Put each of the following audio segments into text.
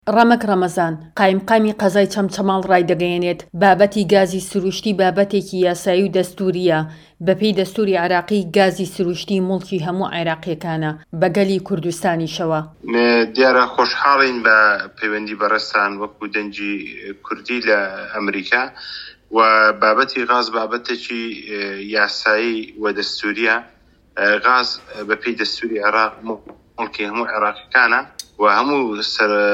ڕەمەک ڕەمەزان قایمقامی قەزای چەمچەماڵ ڕایدەگەیەنێت بابەتی گازی سروشتی بابەتێکی یاسایی و دەستوریە. بەپێی دەستوری عێراقی گازی سروشتی موڵکی هەموو عێراقیەکانە بەگەلی کوردستانیشەوە. دیارە خۆشحاڵین بە پەیوەندی بەڕێستان وەکو دەنجی کوردی لە ئەمریکا و بابەتی غاز بابەتێکی یاسایی و دەستوریە. غاز بەپێی دەستوری عێراق موڵکی هەموو عێراقیەکانە و هەموو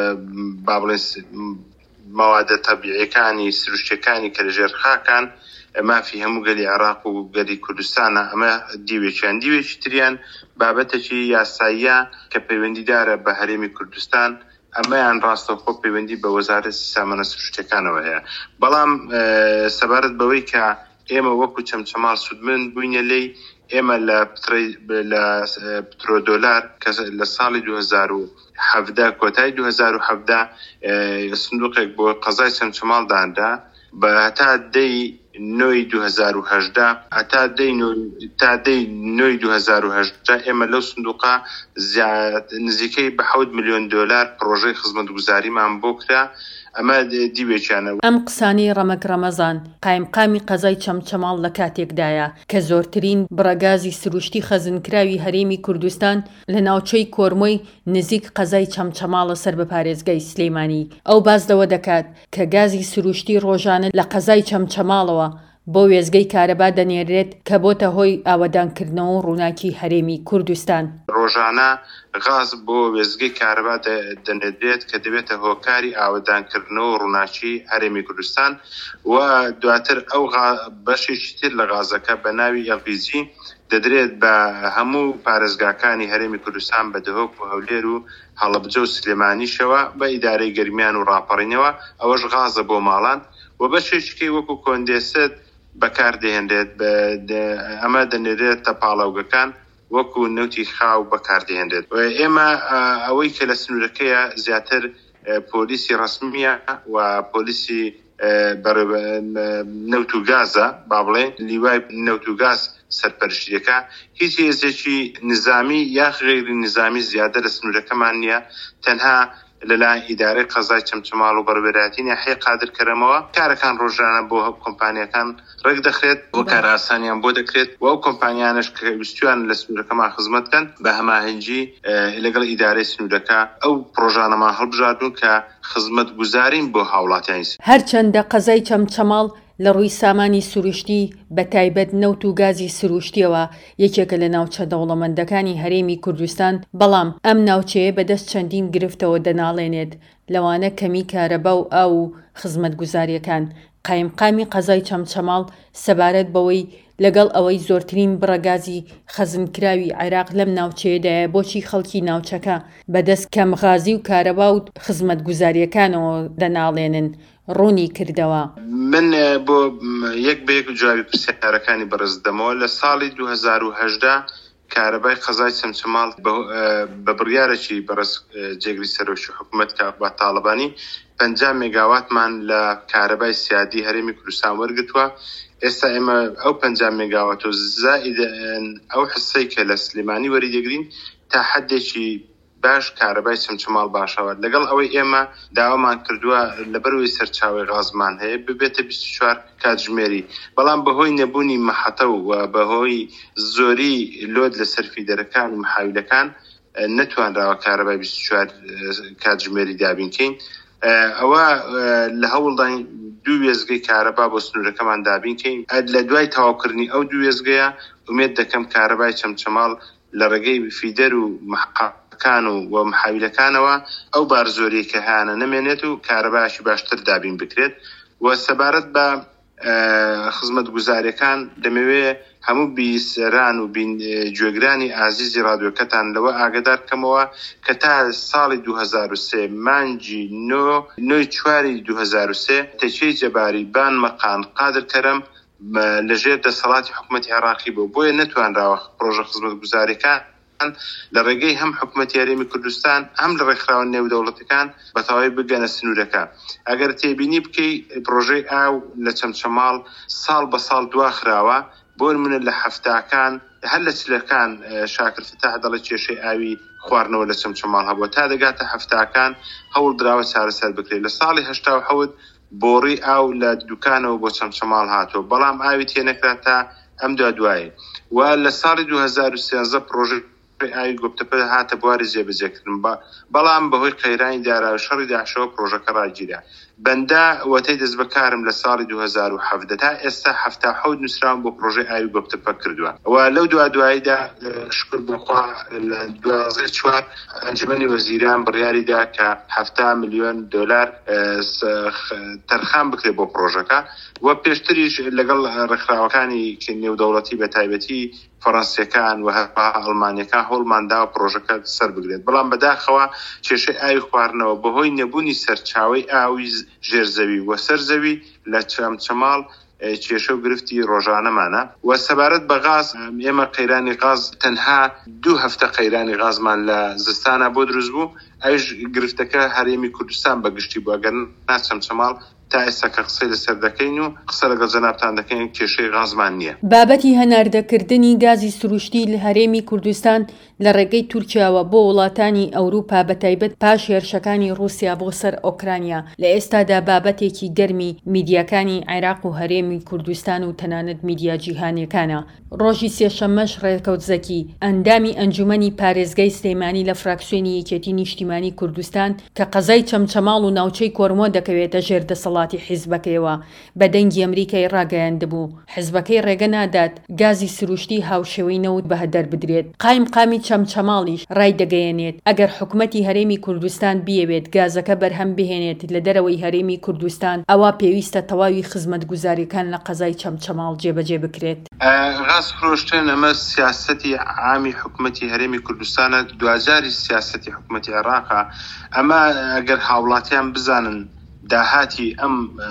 مەوادە تەبیعیەکانی سروشتیەکانی کە لەژێر خاکان مافی هەموو گەلی عێراق و گەلی کوردستانە. ئەمە دیوێکی تریان بابەتێکی یاساییە کە پەیوەندیدارە بە هەرێمی کوردستان. ئەمەیان ڕاستەوخۆ پەیوەندی بە وەزارەتی سامانە سروشتیەکانەوە هەیە. بەڵام سەبارەت بەوەی کە ئێمە وەکو چەمچەماڵ سوودمن بووینە لێی، ئێمە لە پترۆدۆلار کە لە ساڵی 2017 کۆتایی 2017 سندوقێک بۆ قەزای چەمچەماڵ دانرا بە هەتا دەی نۆی 2018 تا دەی نۆی 2018 ئێمە لەو سندوقە نزیکەی بە 7 ملیۆن دۆلار پرۆژەی خزمەتگوزاریمان بۆ کرا. ئەمە دیوێکیانە. ئەم قسانی ڕەمەک ڕەمەزان قایمقامی قەزای چەمچەماڵ لە کاتێکدایە کە زۆرترین بڕەگازی سروشتی خەزنکراوی هەرێمی کوردستان لە ناوچەی کۆرمۆی نزیک قەزای چەمچەماڵە سەر بە پارێزگای سلێمانی. ئەو باز لەوە دەکات کە گازی سروشتی ڕۆژانە لە قەزای چەمچەماڵەوە بۆ وێزگەی کارەبا دەنێرێت کە بۆتە هۆی ئاوەدانکردنەوە و ڕووناکی هەرێمی کوردستان. ڕۆژانە غاز بۆ وێزگەی کارەبا دەنێرێت کە دەبێتە هۆکاری ئاوەدانکردنەوە و ڕووناکی هەرێمی کوردستان و دواتر ئەو بەشێکی تر لە غازەکە بە ناوی LPG دەدرێت بە هەموو پارێزگاکانی هەرێمی کوردستان بە دهۆک و هەولێر و هەڵەبجە و سلێمانیشەوە بە ئیدارەی گەرمیان و ڕاپەڕینەوە. ئەوەش غازە بۆ ماڵان و بەشێکی وەکو کۆندێسەت بەکاردەهێنرێت. ئەمە دەنێرێتە پاڵاوگەکان وەکو نەوتی خاو بەکاردەهێنرێت. ئێمە ئەوەی کە لە سنوورەکەیە زیاتر پۆلیسی ڕسمیە و پۆلیسی نەوت و گازە، با بڵێ لیوای نەوت و گاز سەرپەرشتیەکە. هیچ هێزێکی نظامی یا غێری نظامی زیادە لە سنوورەکەمان نییە. تەنها لەلایەن ئیدارەی قەزای چەمچەماڵ و بەڕێوەبەرایەتی ناحیە قادرکەرەمەوە کارەکان ڕۆژانە بۆ کۆمپانیەکان ڕێک دەخرێت و کارە ئاسانیان بۆ دەکرێت و ئەو کۆمپانیانش کە ویستویان لە سنوورەکەمان خزمەتکەن بە هەماهەنگی لەگەڵ ئیدارەی سنوورەکە ئەو پرۆژانەمان هەڵبژاردوون کە خزمەت گوزارین بۆ هاوڵاتیانی. هەرچەندە قەزای چەمچەماڵ لە ڕووی سامانی سروشتی بە تایبەت نەوت و گازی سروشتیەوە یەکێکە لە ناوچە دەوڵەمەندەکانی هەرێمی کوردستان، بەڵام ئەم ناوچەیە بەدەست چەندین گرفتەوە دەناڵێنێت، لەوانە کەمی کارەبا و ئاو و خزمەتگوزاریەکان. قایمقامی قەزای چەمچەماڵ سەبارەت بەوەی لەگەڵ ئەوەی زۆرترین بڕەگازی خەزنکراوی عێراق لەم ناوچەیەدایە بۆچی خەڵکی ناوچەکە بەدەست کەمغازی و کارەبا و خزمەتگوزاریەکانەوە دەناڵێنن ڕوونی کردەوە. من بۆ یەک بەیەک جوابی پرسیارەکانی بەڕێز دەمەوە. لە ساڵی 2018 کارەبای قەزای چەمچەماڵ بە بڕیارێکی بەڕێز جێگری سەرۆکی حکوومەت با تاڵبانی 50 مێگاواتمان لە کارەبای سیادی هەرێمی کوردستان وەرگتووە. ئێستا ئێمە ئەو 50 مێگاوات و زائید ئەو حسەی کە لە سلێمانی وەریدەگرین تا حدێکی باش کارەبای چەمچەماڵ باشەوە. لەگەڵ ئەوەی ئێمە داوامان کردووە لەبەرەوەی سەرچاوی غازمان هەیە ببێتە 24 کاتژمێری، بەڵام بەهۆی نەبوونی مەحەتە و بەهۆی زۆری لۆد لە سەرفیدەرەکان و محاویلەکان نەتوانراوە کارەبای 24 کاتژمێری دابینکەین. ئەوە لە هەوڵدان دوو وێزگەی کارەبا بۆ سنوورەکەمان دابینکەین. لە دوای تەواوکردنی ئەو دوو وێزگەیە ئومێد دەکەم کارەبای چەمچەماڵ لە ڕێگەی فیدەر و محققان و محاویلەکانەوە ئەو بارزۆریە کە هیانە نەمێنێت و کارەبایشی باشتر دابین بکرێت. و سەبارەت بە خزمەتگوزاریەکان دەمەوێت هەموو بیسەران و گوێگرانی ئازیزی ڕادیۆکەتان لەوە ئاگادار بکەمەوە کە تا ساڵی 2003 مانگی نۆی چواری 2003 تەکیەی جەباری بان مەقان قادرکەرەم لەژێر دەسەڵاتی حکوومەتی عێراقی بوو، بۆیە نەتوانراوە پرۆژە خزمەتگوزاریەکان لە ڕێگەی هەم حکوومەتی هەرێمی کوردستان هەم لە ڕێکخراوە نێودەوڵەتیەکان بە تەواوی بگەنە سنوورەکە. ئەگەر تێبینی بکەی پرۆژەی ئاو لە چەمچەماڵ ساڵ بە ساڵ دواخراوە، بۆ نمونە لە هەفتاکان هەر لە چلەکان شاکر فتاح دەڵێت کێشەی ئاوی خواردنەوە لە چەمچەماڵ هەبووە تا دەگاتە هەفتاکان هەوڵ دراوە چارەسەر بکرێت. لە ساڵی 1970 بۆڕی ئاو لە دوکانەوە بۆ چەمچەماڵ هاتووە، بەڵام ئاوی تێنەکرا تا ئەم دوایە و لە ساڵی 2013 پرۆژه ئاوی گۆبتەپە هاتە بواری جێبەجێکردن، بەڵام بەهۆی قەیرانی داراوە شەڕی داعشەوە پرۆژەکە ڕاگیرا. بەندە وەتەی دەست بەکارم لە ساڵی 2017 تا ئێستا 77 نووسراون بۆ پرۆژەی ئاوی گۆبتەپە کردووە و لەو دواییدا شکر بخوا لە 2004 ئەنجومەنی وەزیران بڕیاریدا کە 70 ملیۆن دۆلار تەرخان بکرێت بۆ پرۆژەکە و پێشتریش لەگەڵ ڕێکخراوەکانی نێودەوڵەتی بە تایبەتی فەڕەنسیەکان و ئەڵمانیەکان هەوڵمانداوە پرۆژەکە سەر بگرێت، بەڵام بەداخەوە کێشەی ئاوی خواردنەوە بەهۆی نەبوونی سەرچاوەی ئاوی ژێرزەوی و سەرزەوی لە چەمچەماڵ کێشە و گرفتی ڕۆژانەمانە و سەبارەت بە غاز ئێمە قەیرانی غاز تەنها 2 هەفتە قەیرانی غازمان لە زستانە بۆ دروست بوو، ئەوش گرفتەکە هەرێمی کوردستان بەگشتی بوو، ئەگەر نا چەمچەماڵ تا ئێستا کە قسەی لەسەر دەکەین و قسە لەگەڵ جەنابتان دەکەین کێشەی غازمان نییە. بابەتی هەناردەکردنی گازی سروشتی لە هەرێمی کوردستان لە ڕێگەی تورکیاوە بۆ وڵاتانی ئەوروپا بەتایبەت پاش هێرشەکانی رووسیا بۆ سەر ئۆکرانیا لە ئێستادا بابەتێکی گەرمی میدیاکانی عێراق و هەرێمی کوردستان و تەنانەت میدیا جیهانیەکانە. ڕۆژی سێشەممەش ڕێکەوتزەکی ئەندامی ئەنجومەنی پارێزگای سلێمانی لە فراکسیۆنی یەکێتی نیشتیمانی کوردستان کە قەزای چەمچەماڵ و ناوچەی کۆرمۆ دەکەوێتە ژێر دەسەڵاتی حیزبەکەیەوە بە دەنگی ئەمریکای ڕاگەیاندبوو حیزبەکەی ڕێگە نادات گازی سروشتی هاوشێوەی نەوت بە هەدەر بدرێت. قامی چەمچەماڵیش ڕای دەگەیەنێت ئەگەر حکومەتی هەرێمی کوردستان بیەوێت گازەکە بەرهەم بهێنێت لە دەرەوەی هەرێمی کوردستان ئەوە پێویستە تەواوی خزمەتگوزاریەکان لە قەزای چەمچەماڵ جێبەجێ بکرێت. غاز فرۆشتن ئەمە سیاسەتی عامی حکومەتی هەرێمی کوردستانە، دوجاری سیاسەتی حکومەتی عێراقا. ئەمە ئەگەر هاوڵاتیان بزانن داهاتی ئەم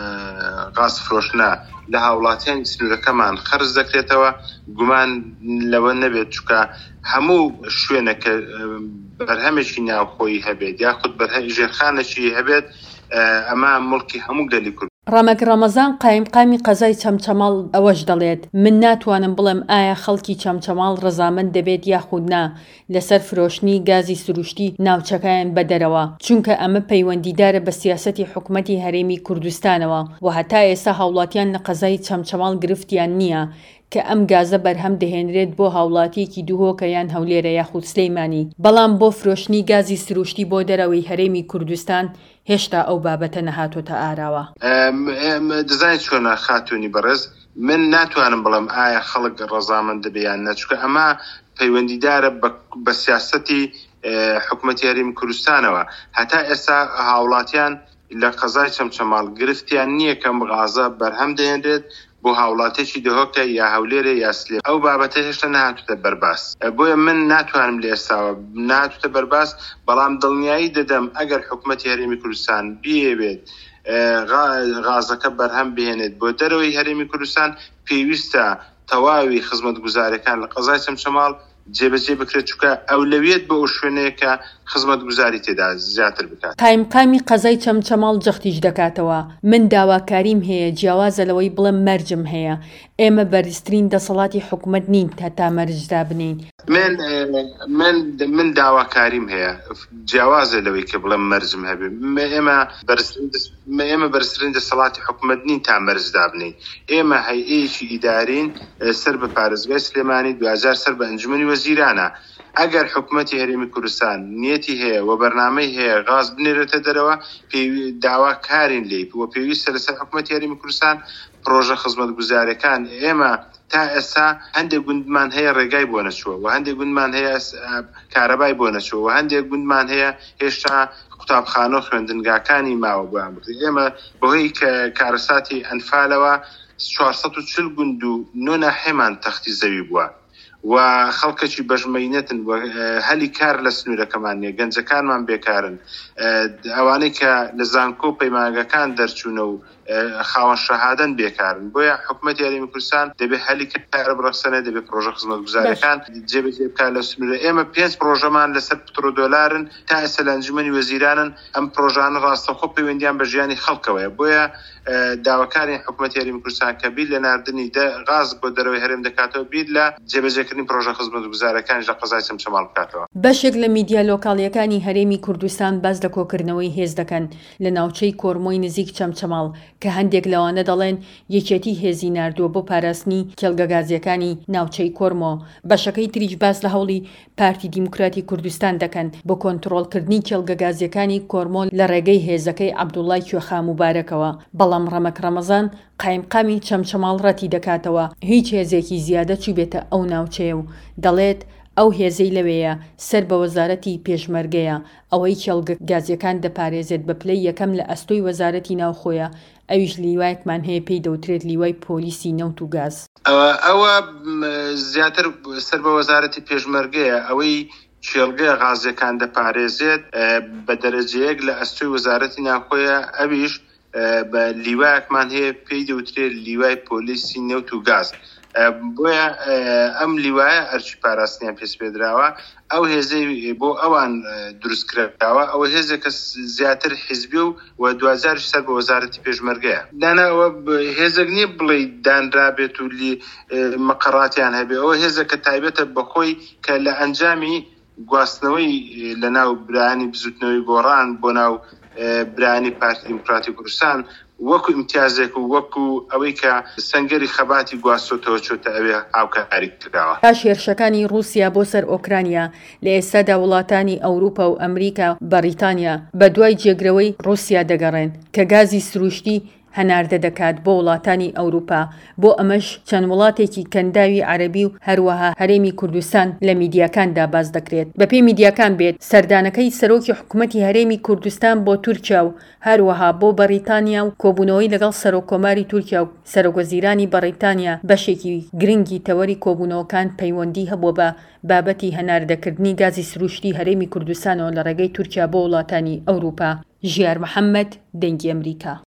غاز فرۆشتنە لە هاوڵاتیان سنوورەکەمان خەرج دەکرێتەوە، گومان لەوە نەبێت چکە هەموو شوێنەکە بەرهەمێکی ناوخۆیی هەبێت یاخود ژێرخانێکی هەبێت، ئەمە مڵکی هەموو گەلی کورد. ڕامەک ڕەمەزان قامی قەزای چەمچەماڵ ئەوەش دەڵێت من ناتوانم بڵێم ئایا خەڵکی چەمچەماڵ ڕەزامەند دەبێت یاخود نا لەسەر فرۆشتنی گازی سروشتی ناوچەکەیان بەدەرەوە، چونکە ئەمە پەیوەندیدارە بە سیاسەتی حکومەتی هەرێمی کوردستانەوە و هەتا ئێستا هاوڵاتیان لە قەزای چەمچەماڵ گرفتیان نییە کە ئەم گازە بەرهەم دەهێنرێت بۆ هاوڵاتیەکی دووهۆکە یان هەولێرە یاخود سلەیمانی، بەڵام بۆ فرۆشتنی گازی سروشتی بۆ دەرەوەی هەرێمی کوردستان هێشتا ئەو بابەتە نەهاتۆتە ئاراوە. دەزانیت چۆنە خاتوونی بەڕێز، من ناتوانم بڵم ئایا خەڵک ڕەزامەند دەبیان نەچکە ئەمە پەیوەندیدارە بە سیاسەتی حکومەتی هەرێمی کوردستانەوە. هەتا ئێستا هاوڵاتیان لە قەزای چەمچەماڵ گرفتیان نییە کەم غازە بەرهەم دەهێنرێت بۆ هاوڵاتێکی دهۆکە یا هەولێرە یا سلێ، ئەو بابەتە هێشتا نهاتوتە بەرباس، بۆیە من ناتوانم لە ئێستاوە نهاتوتە بەرباس، بەڵام دڵنیایی دەدەم ئەگەر حکومەتی هەرێمی کوردستان بیەوێت غازەکە بەرهەم بهێنێت بۆ دەرەوەی هەرێمی کوردستان پێویستە تەواوی خزمەتگوزاریەکان لە قەزای چەمچەماڵ جێبەجێ بکرێت، چونکە ئەولەویەت بە ئەو شوێنەیە کە خزمەتگوزاری تێدا زیاتر بکات. قامی قەزای چەمچەماڵ جەختیش دەکاتەوە. من داواکاریم هەیە جیاوازە لەوەی بڵێم مەرجم هەیە، ئێمە بەرزترین دەسەڵاتی حکومەت نین تا مەرجدا بنین. من داواکاریم هەیە جیاوازە لەوەی کە بڵێم مەرجم هەبێ، ئێمە بەرزترین دەسەڵاتی حکومەت نین تا مەرجدا بنین. ئێمە هەیئەیەکی ئیدارین سەر بە پارێزگای سلێمانی، دوجار سەر بە ئەنجومەنی وەزیرانە. ئەگەر حکومەتی هەرێمی کوردستان نیەتی هەیە و بەرنامەی هەیە غاز بنێرێتە دەرەوە، داواکارین لێ و پێویستە لەسەر حکومەتی هەرێمی کوردستان پرۆژە خزمەتگوزاریەکان. ئێمە تا ئێستا هەندێک گوندمان هەیە ڕێگای بۆ نەچووە و هەندێک گوندمان هەیە کارەبای بۆ نەچووە و هەندێک گوندمان هەیە هێشتا قوتابخانە و خوێندنگاکانی ماوە بۆیان بکرێت. ئێمە بەهۆی کارەساتی ئەنفالەوە 440 گوند و 9 ناحێمان تەختی زەوی بووە و خەڵکەکی بەژمەینەتن و هەلی کار لە سنوورەکەمان نیە، گەنجەکانمان بێکارن، ئەوانەی کە لە زانکۆ پەیمانگەکان دەرچوونە و خاوەن شەهادەن بێکارن. بۆیە حکومەتی هەرێمی کوردستان دەبێت هەلی کار بڕەخسەنە، دەبێت پرۆژە خزمەتگوزاریەکان جێبەجێ بکات لە سنوورە. ئێمە 5 پرۆژەمان لەسەر پترۆدۆلارن تا ئێستا لە ئەنجومەنی وەزیرانن، ئەم پرۆژانە ڕاستەوخۆ پەیوەندیان بە ژیانی خەڵکەوەیە. بۆیە داواکاری حکومەتی هەرێمی کوردستان کە بیر لە ناردنی غاز بۆ دەرەوەی هەرێم دەکاتەوە، بیر لە جێبەجێکردن داخلکردنی پرۆژە خزمەتگوزارەکانیش لە قەزای چەمچەماڵ بکاتەوە. بەشێک لە میدیا لۆکاڵیەکانی هەرێمی کوردستان باس لە کۆکردنەوەی هێز دەکەن لە ناوچەی کۆرمۆی نزیک چەمچەماڵ کە هەندێک لەوانە دەڵێن یەکێتی هێزی ناردووە بۆ پاراستنی کێڵگەگازیەکانی ناوچەی کۆرمۆ. بەشەکەی تریش باس لە هەوڵی پارتی دیموکراتی کوردستان دەکەن بۆ کۆنتڕۆڵکردنی کێڵگەگازیەکانی کۆرمۆ لە ڕێگەی هێزەکەی عەبدوڵڵای کوێخا موبارەکەوە. بەڵام ڕەمەک ڕەمەزان قایمقامی چەمچەماڵ ڕەتی دەکاتەوە هیچ هێزێکی زیادە چوو بێتە ئەو ناوچەیە و دەڵێت ئەو هێزەی لەوەیە سەر بە وەزارەتی پێشمەرگەیە ئەوەی کێڵگەگازیەکان دەپارێزێت بە پلەی یەکەم لە ئەستۆی وەزارەتی ناوخۆیە ئەویش لیوایەکمان هەیە پێی دەوترێت لیوای پۆلیسی نەوت و گاز. ئەوە زیاتر سەر بە وەزارەتی پێشمەرگەیە ئەوەی کێڵگە غازیەکان دەپارێزێت بە دەرەجەیەک لە ئەستۆی وەزارەتی ناوخۆیە ئەویش بە لیوایەکمان هەیە پێی دەوترێت لیوای پۆلیسی نەوت و گاز. بۆیە ئەم لیوایە ئەرچی پاراستنیان پێش پێدراوە ئەو هێزەی بۆ ئەوان دروستکراوە ئەوە هێزێکە زیاتر حیزبی و دوازارش سەر بە وەزارەتی پێشمەرگەیە. داناەوە هێزێک نییە بڵێ دانرابێت و مەقەڕاتیان هەبێ ئەوە هێزەکە تایبەتە بەخۆی کە لە ئەنجامی گواستنەوەی لە ناو برانی بزوتنەوەی گۆڕان بۆ ناو برانی پارتی دیموکراتی کوردستان وەکو امتیازێک و وەکو ئەوەی کە سەنگەری خەباتی گواستۆتەوە چۆتە ئەوێ هاوکاری کراوە. پاش هێرشەکانی رووسیا بۆ سەر ئۆکرانیا لە ئێستادا وڵاتانی ئەوروپا و ئەمریکا بەریتانیا بە دوای جێگرەوەی رووسیا دەگەڕێن کە گازی سروشتی هەناردە دەکات بۆ وڵاتانی ئەوروپا. بۆ ئەمەش چەند وڵاتێکی کەنداوی عەرەبی و هەروەها هەرێمی کوردستان لە میدیاکاندا باز دەکرێت. بەپێی میدیاکان بێت سەردانەکەی سەرۆکی حکوومەتی هەرێمی کوردستان بۆ تورکیا و هەروەها بۆ بەریتانیا و کۆبوونەوەی لەگەڵ سەرۆکۆماری تورکیا و سەرۆکوەزیرانی بەریتانیا بەشێکی گرنگی تەوەری کۆبوونەوەکان پەیوەندی هەبووە بە بابەتی هەناردەکردنی گازی سروشتی هەرێمی کوردستانەوە لە ڕێگەی تورکیا بۆ وڵاتانی ئەوروپا. ژیار محەممەد، دەنگی ئەمریکا.